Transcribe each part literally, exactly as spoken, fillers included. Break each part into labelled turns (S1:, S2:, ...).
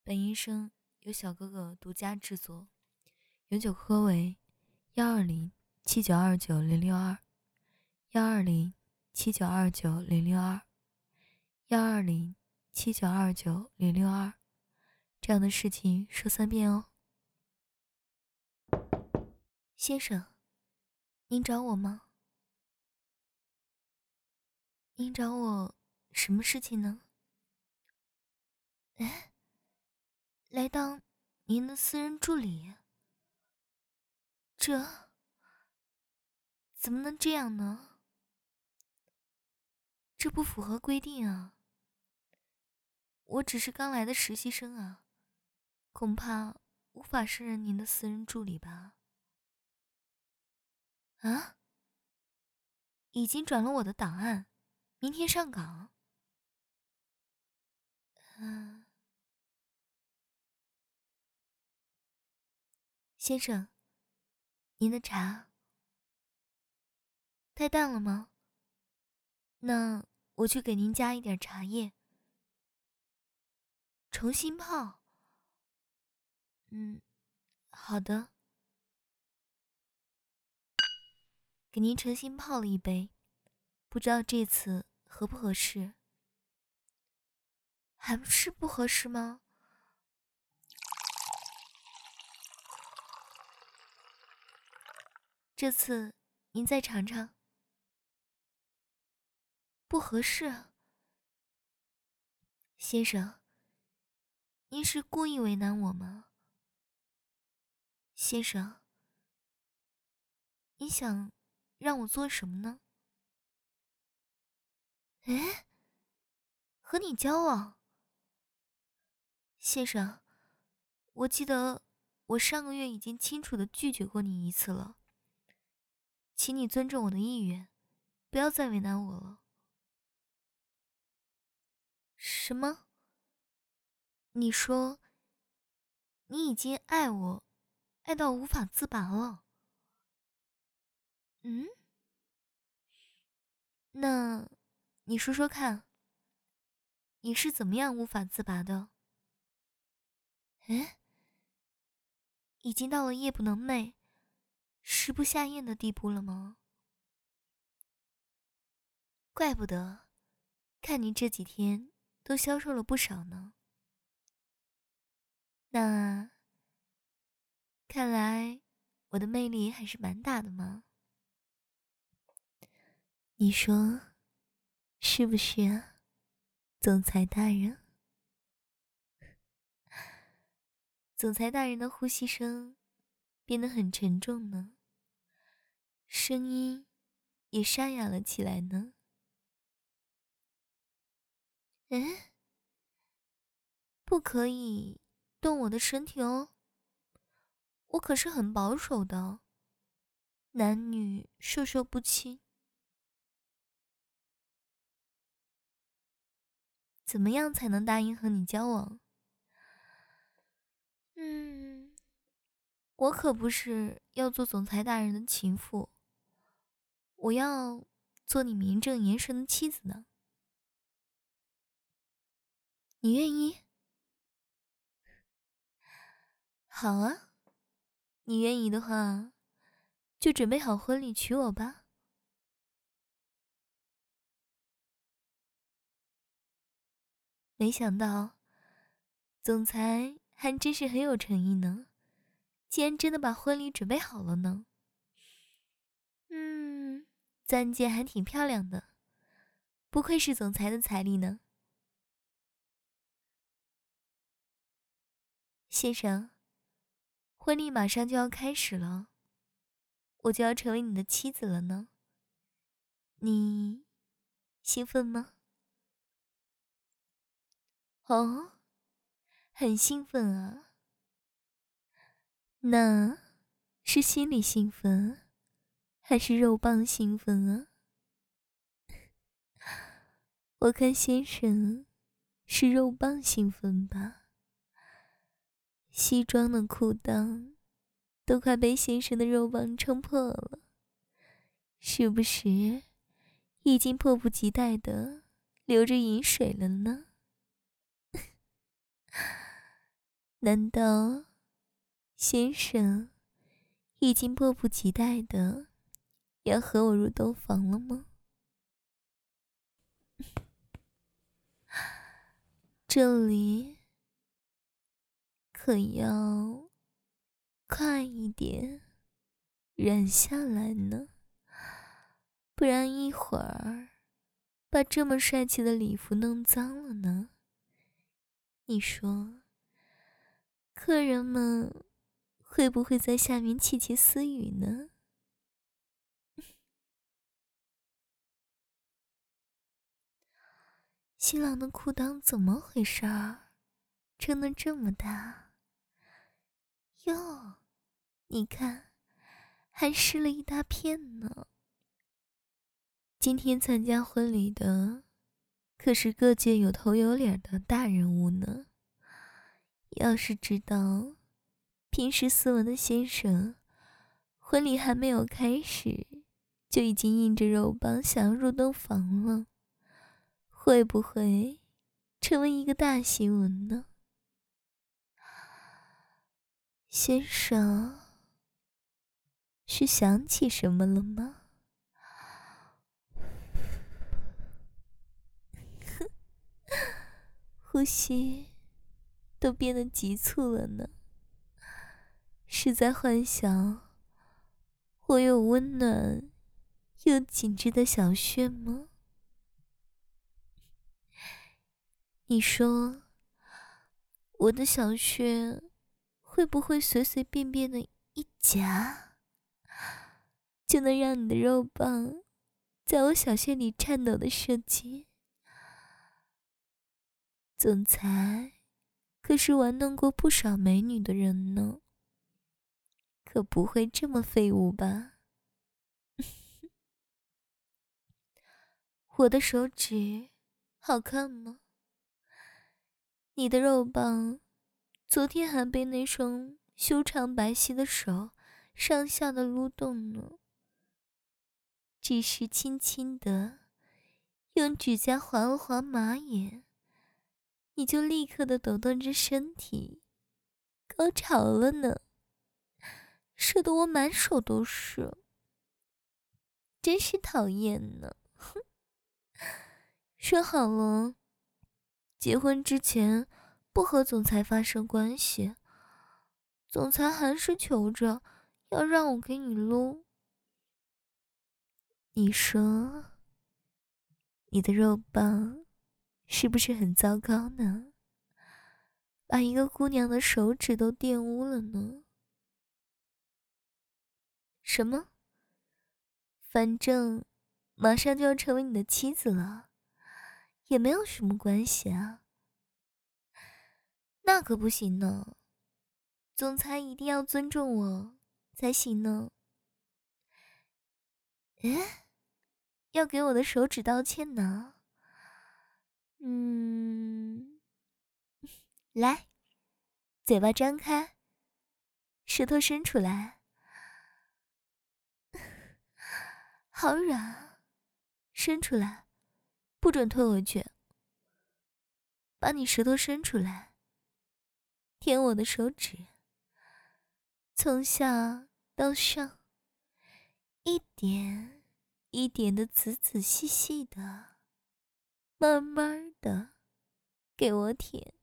S1: 本医生由小哥哥独家制作，永久科为幺二零七九二九零六二，幺二零七九二九零六二，幺二零七九二九零六二，这样的事情说三遍哦。先生，您找我吗？您找我什么事情呢？哎，来当您的私人助理？这怎么能这样呢？这不符合规定啊！我只是刚来的实习生啊，恐怕无法胜任您的私人助理吧？啊？已经转了我的档案，明天上岗。嗯、先生，您的茶太淡了吗？那我去给您加一点茶叶，重新泡。嗯，好的。给您重新泡了一杯，不知道这次合不合适？还是不合适吗？这次您再尝尝。不合适。先生，您是故意为难我吗？先生，你想让我做什么呢？哎，和你交往？先生，我记得我上个月已经清楚地拒绝过你一次了，请你尊重我的意愿，不要再为难我了。什么？你说你已经爱我，爱到无法自拔了？嗯？那你说说看，你是怎么样无法自拔的？哎，已经到了夜不能寐，食不下咽的地步了吗？怪不得，看你这几天都消瘦了不少呢。那看来我的魅力还是蛮大的嘛。你说是不是啊，总裁大人？总裁大人的呼吸声变得很沉重呢，声音也沙哑了起来呢。哎，不可以动我的身体哦，我可是很保守的，男女授受不亲。怎么样才能答应和你交往？嗯，我可不是要做总裁大人的情妇，我要做你名正言顺的妻子呢。你愿意？好啊，你愿意的话，就准备好婚礼娶我吧。没想到，总裁还真是很有诚意呢，竟然真的把婚礼准备好了呢。嗯，钻戒还挺漂亮的，不愧是总裁的财力呢。先生，婚礼马上就要开始了，我就要成为你的妻子了呢。你兴奋吗？哦，很兴奋啊。那是心里兴奋，还是肉棒兴奋啊？我看先生是肉棒兴奋吧。西装的裤裆都快被先生的肉棒撑破了，是不是已经迫不及待的流着饮水了呢？ 难道先生已经迫不及待的要和我入洞房了吗？这里可要快一点，忍下来呢，不然一会儿把这么帅气的礼服弄脏了呢。你说，客人们会不会在下面窃窃私语呢？新郎的裤裆怎么回事儿？撑得这么大？哟，你看，还湿了一大片呢。今天参加婚礼的可是各界有头有脸的大人物呢。要是知道平时斯文的先生婚礼还没有开始就已经硬着肉棒想要入洞房了，会不会成为一个大新闻呢？先生，是想起什么了吗？呼吸都变得急促了呢，是在幻想我有温暖又紧致的小穴吗？你说我的小穴会不会随随便便的一夹就能让你的肉棒在我小穴里颤抖的射击？总裁可是玩弄过不少美女的人呢，可不会这么废物吧？我的手指好看吗？你的肉棒昨天还被那双修长白皙的手上下的撸动呢，只是轻轻的用指甲划了划马眼，你就立刻的抖动着身体高潮了呢，射得我满手都是，真是讨厌呢。哼，说好了结婚之前不和总裁发生关系，总裁还是求着要让我给你撸。你说你的肉棒是不是很糟糕呢？把一个姑娘的手指都玷污了呢？什么？反正马上就要成为你的妻子了，也没有什么关系啊。那可不行呢，总裁一定要尊重我才行呢。诶，要给我的手指道歉呢？嗯，来，嘴巴张开，舌头伸出来。好软，伸出来，不准退回去。把你舌头伸出来，舔我的手指，从下到上，一点一点的仔仔细细的，慢慢的给我舔。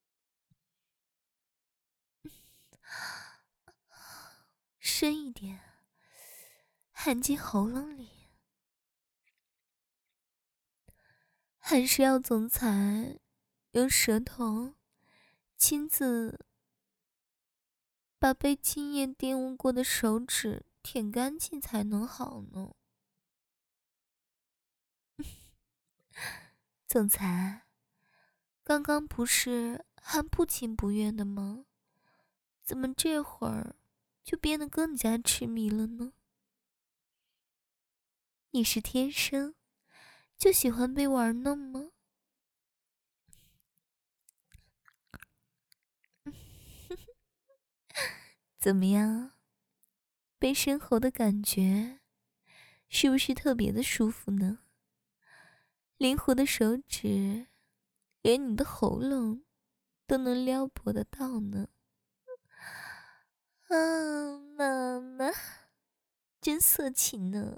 S1: 深一点，含进喉咙里。还是要总裁用舌头亲自把被精液玷污过的手指舔干净才能好呢？总裁，刚刚不是还不情不愿的吗？怎么这会儿就变得更加痴迷了呢？你是天生就喜欢被玩弄吗？怎么样？被深喉的感觉是不是特别的舒服呢？灵活的手指连你的喉咙都能撩拨得到呢。啊，妈妈，真色情呢。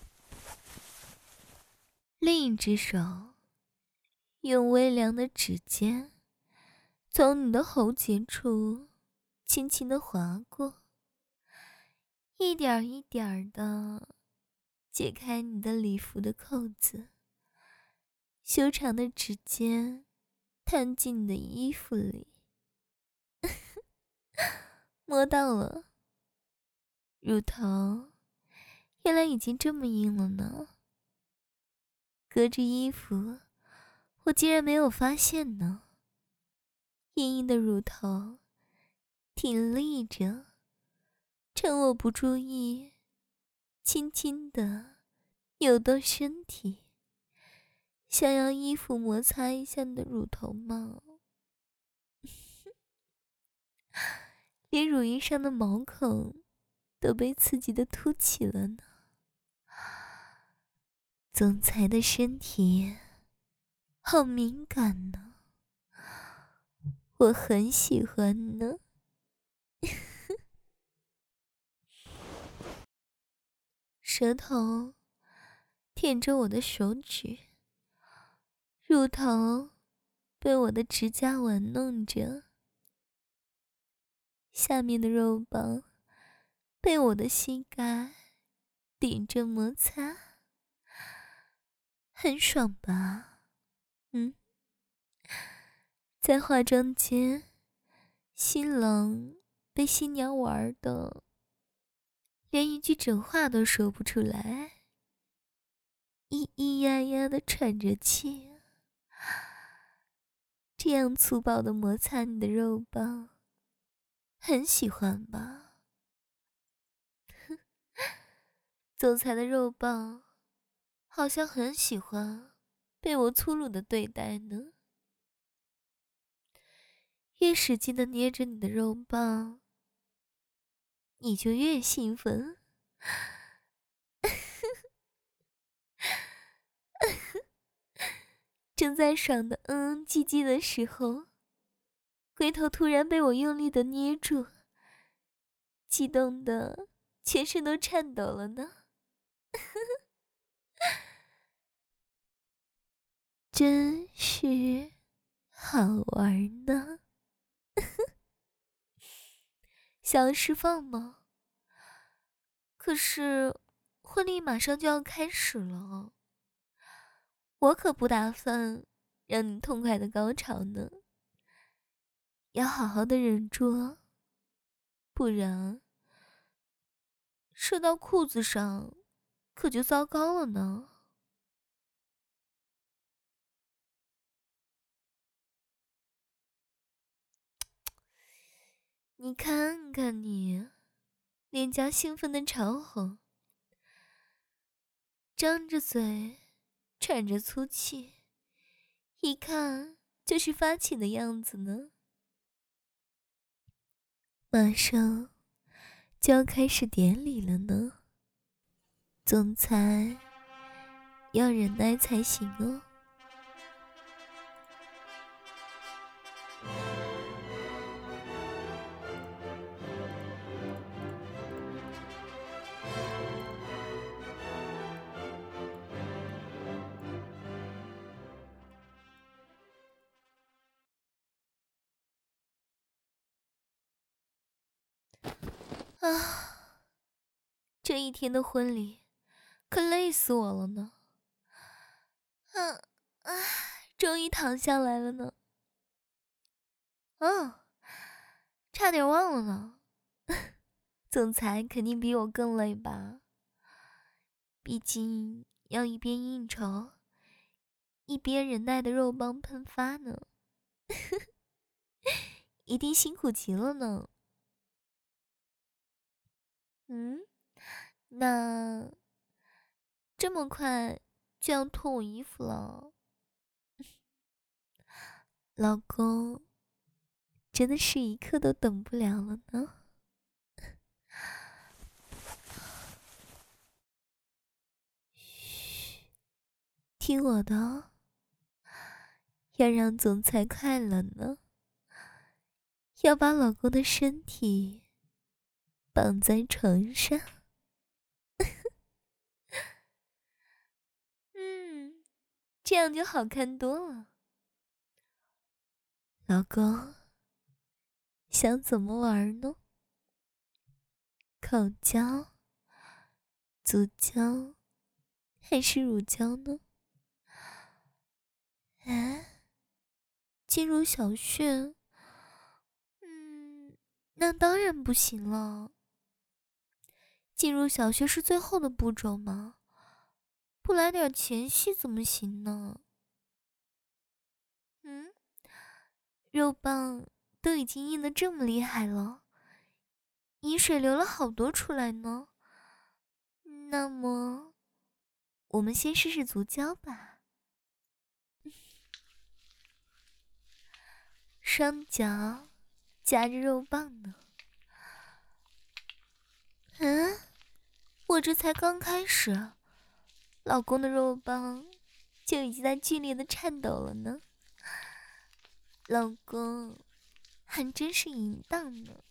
S1: 另一只手用微凉的指尖从你的喉结处轻轻地划过，一点一点的解开你的礼服的扣子，修长的指尖探进你的衣服里。摸到了，乳头原来已经这么硬了呢。隔着衣服，我竟然没有发现呢。硬硬的乳头挺立着，趁我不注意，轻轻地扭动身体，想要衣服摩擦一下你的乳头吗？连乳晕上的毛孔都被刺激的凸起了呢。总裁的身体好敏感呢，我很喜欢呢。舌头舔着我的手指，乳头被我的指甲玩弄着，下面的肉棒被我的膝盖顶着摩擦，很爽吧？嗯，在化妆间，新郎被新娘玩的连一句整话都说不出来，咿咿呀呀的喘着气。这样粗暴的摩擦你的肉棒，很喜欢吧？总裁的肉棒好像很喜欢被我粗鲁的对待呢。越使劲的捏着你的肉棒，你就越兴奋。正在爽的嗯嗯唧唧的时候，龟头突然被我用力的捏住，激动的全身都颤抖了呢。真是好玩呢。想要释放吗？可是婚礼马上就要开始了，我可不打算让你痛快的高潮呢，要好好的忍住哦，不然射到裤子上可就糟糕了呢。你看看你，脸颊兴奋的潮红，张着嘴，喘着粗气，一看就是发情的样子呢。马上就要开始典礼了呢，总裁要忍耐才行哦。啊，这一天的婚礼可累死我了呢。嗯啊，终于躺下来了呢。嗯，差点忘了呢。总裁肯定比我更累吧？毕竟要一边应酬，一边忍耐的肉棒喷发呢。一定辛苦极了呢。嗯，那这么快就要脱我衣服了？老公，真的是一刻都等不了了呢。嘘，听我的哦，要让总裁快乐呢， 要把老公的身体绑在床上。嗯，这样就好看多了。老公，想怎么玩呢？口交、足交还是乳交呢？啊，进入小穴？嗯，那当然不行了。进入小穴是最后的步骤吗？不来点前戏怎么行呢？嗯，肉棒都已经硬得这么厉害了，饮水流了好多出来呢。那么，我们先试试足交吧。双脚夹着肉棒呢。嗯，我这才刚开始，老公的肉棒就已经在剧烈的颤抖了呢。老公还真是淫荡呢。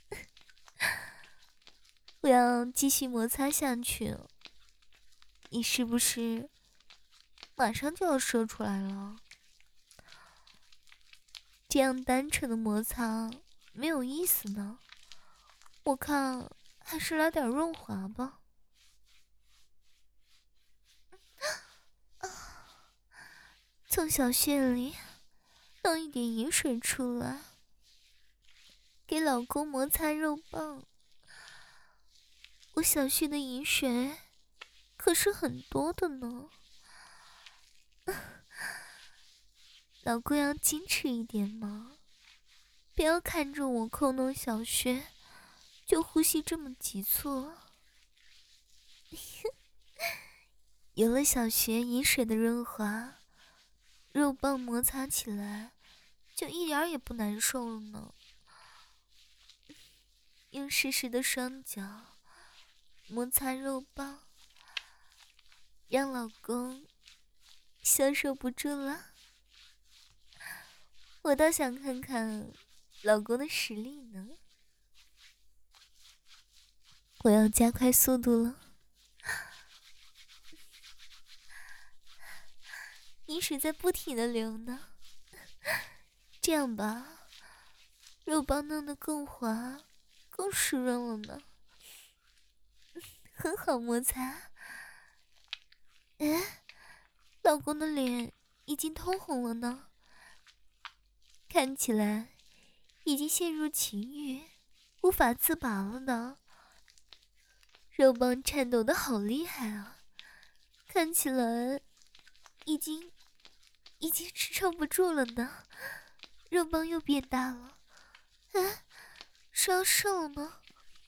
S1: 我要继续摩擦下去，你是不是马上就要射出来了？这样单纯的摩擦没有意思呢，我看还是来点润滑吧。从小穴里弄一点饮水出来，给老公摩擦肉棒。我小穴的饮水可是很多的呢。老公要矜持一点嘛，不要看着我抠弄小穴就呼吸这么急促。有了小穴饮水的润滑，肉棒摩擦起来就一点也不难受了呢。用湿湿的双脚摩擦肉棒，让老公消受不住了。我倒想看看老公的实力呢。我要加快速度了。饮水在不停的流呢。这样吧，肉棒弄得更滑更湿润了呢，很好摩擦。哎，老公的脸已经通红了呢，看起来已经陷入情欲无法自拔了呢。肉棒颤抖的好厉害啊，看起来已经已经支撑不住了呢。肉棒又变大了，哎，是要射了吗？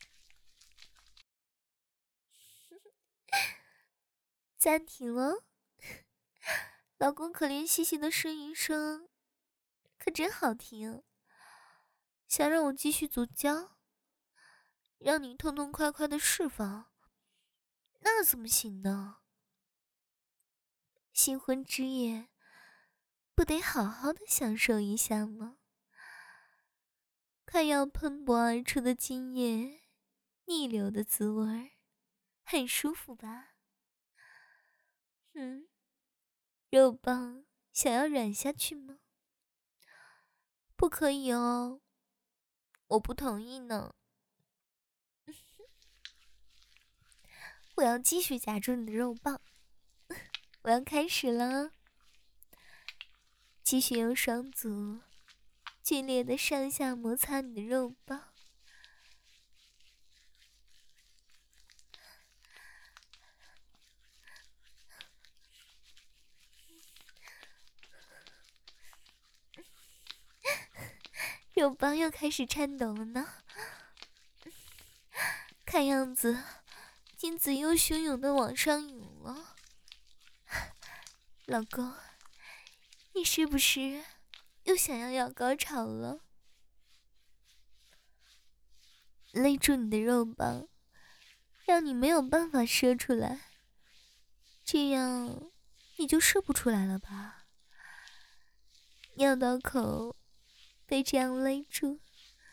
S1: 暂停了。老公可怜兮兮的呻吟声可真好听。想让我继续足交，让你痛痛快快的释放，那怎么行呢？新婚之夜不得好好的享受一下吗？快要喷薄而出的精液，逆流的滋味，很舒服吧？嗯，肉棒想要软下去吗？不可以哦，我不同意呢。我要继续夹住你的肉棒，我要开始了。继续用双足剧烈的上下摩擦你的肉棒。肉棒又开始颤抖了呢，看样子精子又汹涌的往上涌了。老公，你是不是又想要要高潮了？勒住你的肉棒，让你没有办法射出来，这样你就射不出来了吧？尿道口被这样勒住，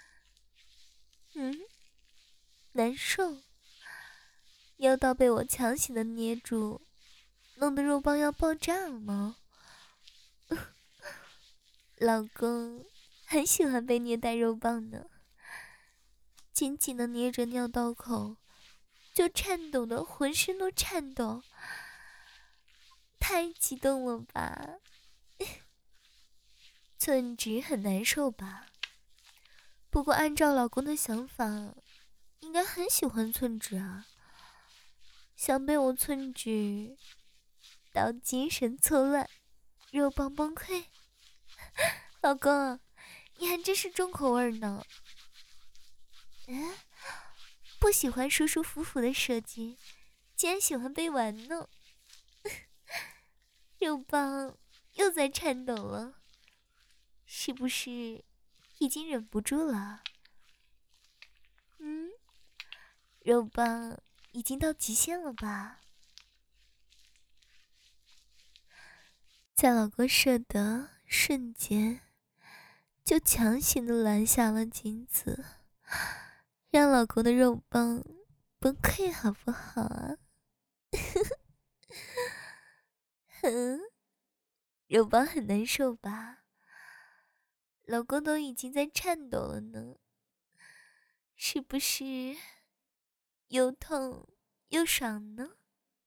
S1: 难受，腰刀被我强行的捏住，弄得肉棒要爆炸了吗？老公很喜欢被虐待肉棒呢，紧紧的捏着尿道口，就颤抖的浑身都颤抖，太激动了吧？寸指很难受吧？不过按照老公的想法，应该很喜欢寸指啊，想被我寸指到精神错乱，肉棒崩溃。老公，你还真是重口味呢。嗯，不喜欢舒舒服服的射击，竟然喜欢被玩弄。肉棒又在颤抖了，是不是已经忍不住了？嗯，肉棒已经到极限了吧？在老公射的瞬间，就强行的拦下了精子，让老公的肉棒崩溃好不好啊？哼，肉棒很难受吧？老公都已经在颤抖了呢，是不是又痛又爽呢？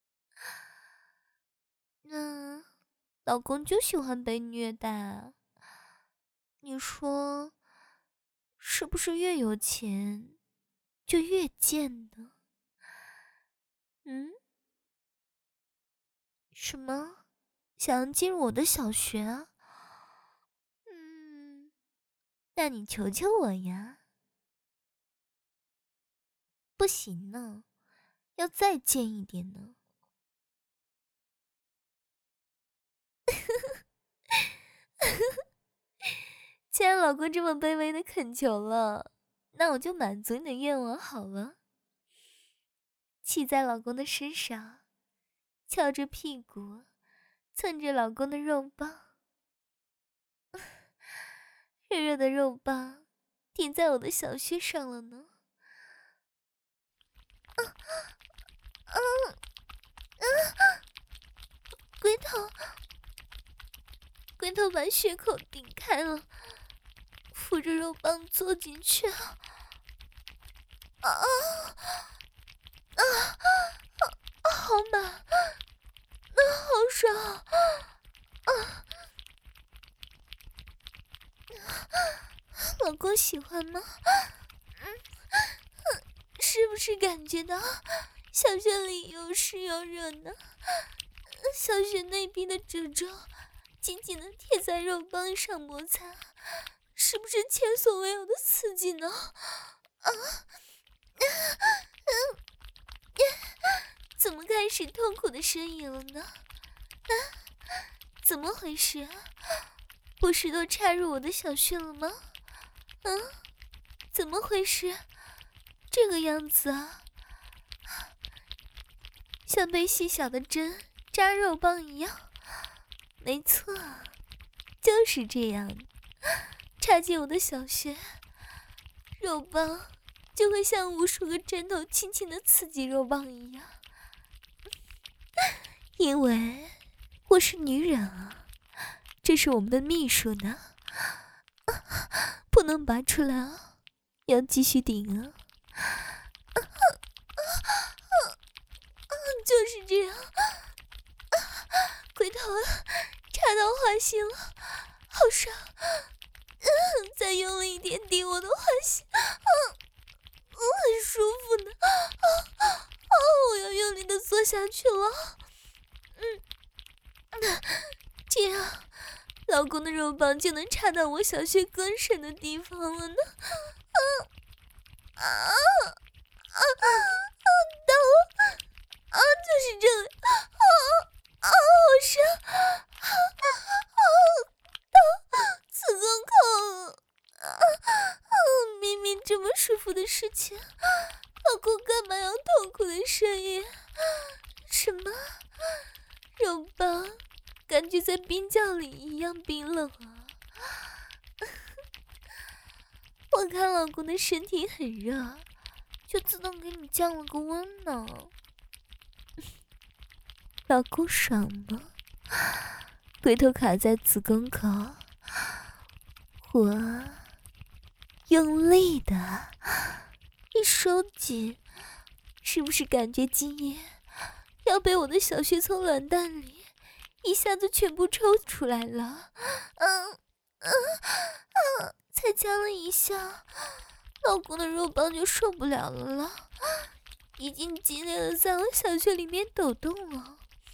S1: 那老公就喜欢被虐待啊，你说是不是越有钱就越贱呢？嗯？什么？想要进入我的小学啊？嗯，那你求求我呀。不行呢，要再贱一点呢。既然老公这么卑微的恳求了，那我就满足你的愿望好了。骑在老公的身上，翘着屁股，蹭着老公的肉棒，热热的肉棒顶在我的小穴上了呢。啊啊啊！龟头，龟头把血口顶开了，扶着肉棒坐进去啊！啊啊啊！好满，那好爽啊！老公喜欢吗？嗯，是不是感觉到小穴里又湿又热呢？小穴内壁的褶皱紧紧的贴在肉棒上摩擦，是不是前所未有的刺激呢？啊！嗯，怎么开始痛苦的呻吟了呢？啊，怎么回事啊？不是都插入我的小穴了吗？嗯，怎么回事？这个样子啊，像被细小的针扎肉棒一样。没错，就是这样，插进我的小穴，肉棒就会像无数个针头轻轻的刺激肉棒一样。因为我是女人啊，这是我们的秘术呢，不能拔出来啊，要继续顶啊。就是这样，龟头插到花心了，好爽！嗯，再用力一点顶我的花心，嗯，很舒服呢。啊啊！我要用力的坐下去了。嗯，这样老公的肉棒就能插到我小穴更深的地方了呢。啊啊啊啊！到。啊，就是这里！啊啊，好深！啊啊，到子宫口了！啊啊，明明这么舒服的事情，老公干嘛要痛苦的呻吟？什么？肉棒感觉在冰窖里一样冰冷啊！我看老公的身体很热， 就自动给你降了个温呢。老公爽吗？龟头卡在子宫口，我用力的一收紧，是不是感觉精液要被我的小穴从卵蛋里一下子全部抽出来了？嗯嗯嗯，才夹了一下，老公的肉棒就受不了了了，已经激烈的在我小穴里面抖动了。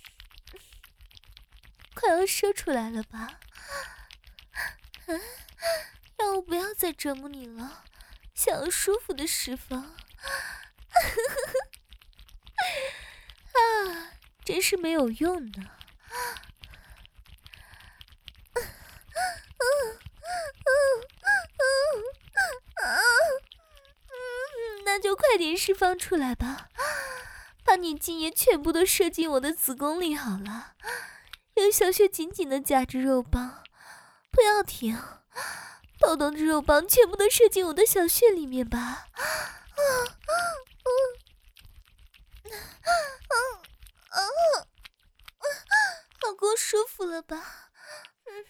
S1: 快要射出来了吧？啊，让我不要再折磨你了，想要舒服的释放。啊，真是没有用的。那就快点释放出来吧，把你精液全部都射进我的子宫里好了。用小穴紧紧地夹着肉棒，不要停，抖动着肉棒全部都射进我的小穴里面吧。啊啊啊啊啊！老公舒服了吧？嗯。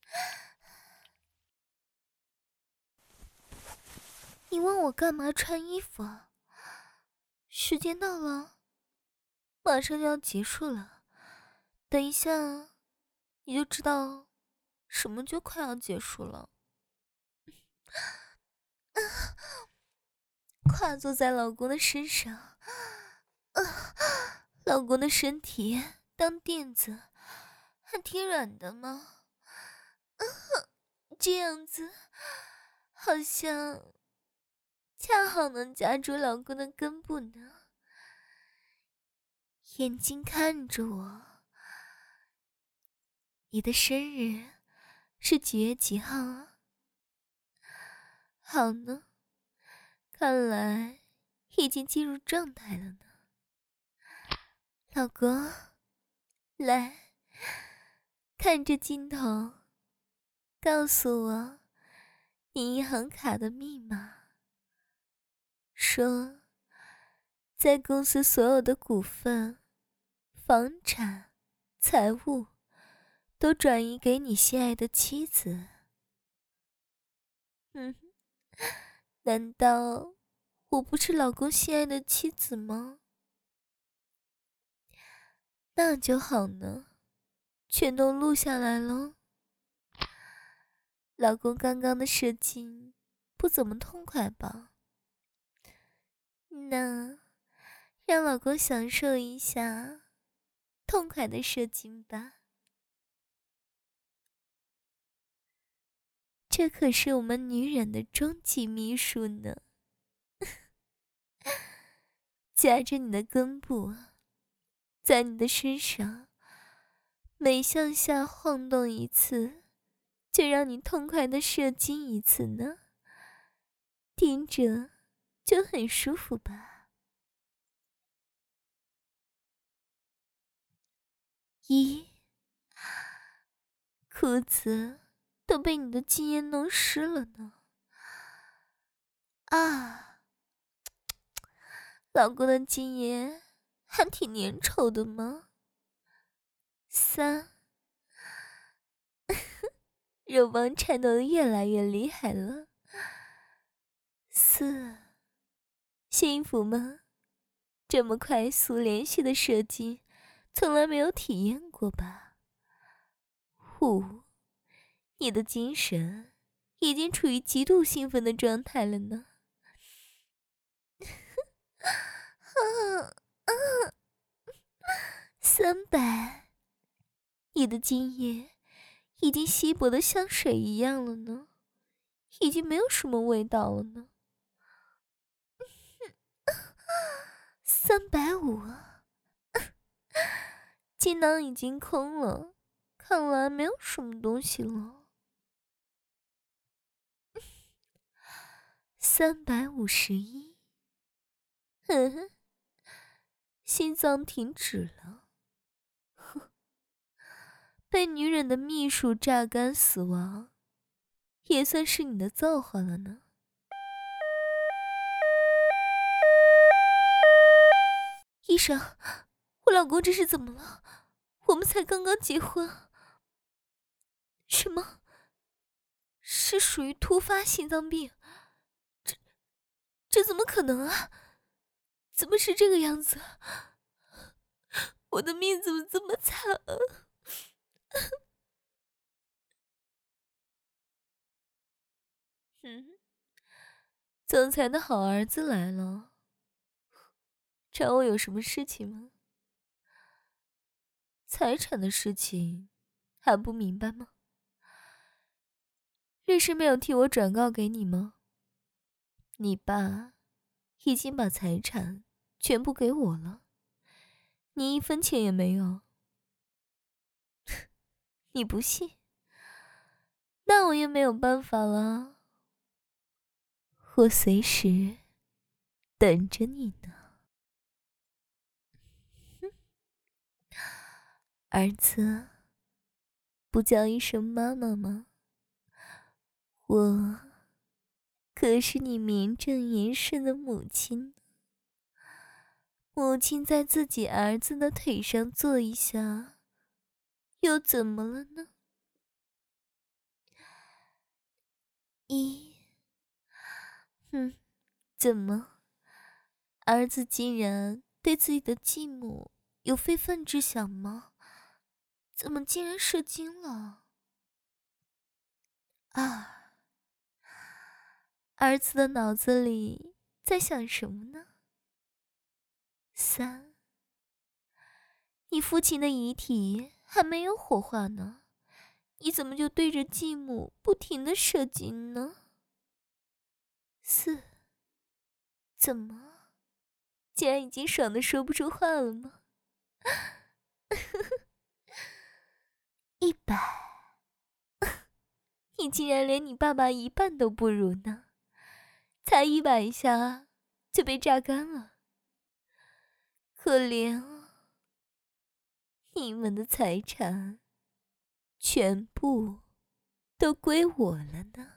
S1: 你问我干嘛穿衣服啊？时间到了，马上就要结束了。等一下，你就知道什么就快要结束了。跨坐在老公的身上，啊，老公的身体当垫子，还挺软的嘛。啊，这样子好像恰好能夹住老公的根部呢。眼睛看着我。你的生日是几月几号啊？好呢，看来已经进入状态了呢。老公，来，看着镜头，告诉我你银行卡的密码。说，在公司所有的股份、房产、财务都转移给你心爱的妻子。嗯，难道我不是老公心爱的妻子吗？那就好呢，全都录下来了。老公刚刚的射精不怎么痛快吧？那让老公享受一下痛快的射精吧。这可是我们女人的终极秘术呢。夹着你的根部，在你的身上每向下晃动一次，就让你痛快的射精一次呢。听着就很舒服吧。一，裤子都被你的精液弄湿了呢。啊，老公的精液还挺粘稠的吗？三，肉棒颤抖的越来越厉害了。四，幸福吗？这么快速连续的射精，从来没有体验过吧？五，你的精神已经处于极度兴奋的状态了呢。啊啊！三百，你的精液已经稀薄的像水一样了呢，已经没有什么味道了呢。三百五，精囊已经空了，看来没有什么东西了。三百五十一，呵呵，心脏停止了。被女人的秘术榨干死亡，也算是你的造化了呢。 医生，我老公这是怎么了？我们才刚刚结婚。什么？是属于突发心脏病？这这怎么可能啊？怎么是这个样子？我的命怎么这么惨啊？嗯，总裁的好儿子来了，找我有什么事情吗？财产的事情还不明白吗？律师没有替我转告给你吗？你爸已经把财产全部给我了，你一分钱也没有。你不信？那我也没有办法了，我随时等着你呢。儿子，不叫一声妈妈吗？我可是你名正言顺的母亲。母亲在自己儿子的腿上坐一下，又怎么了呢？一，嗯，怎么？儿子竟然对自己的继母有非分之想吗？怎么竟然射精了？啊，儿子的脑子里在想什么呢？三，你父亲的遗体还没有火化呢，你怎么就对着继母不停的射精呢？四，怎么，竟然已经爽得说不出话了吗？一百，你竟然连你爸爸一半都不如呢，才一百下就被榨干了，可怜啊！你们的财产全部都归我了呢。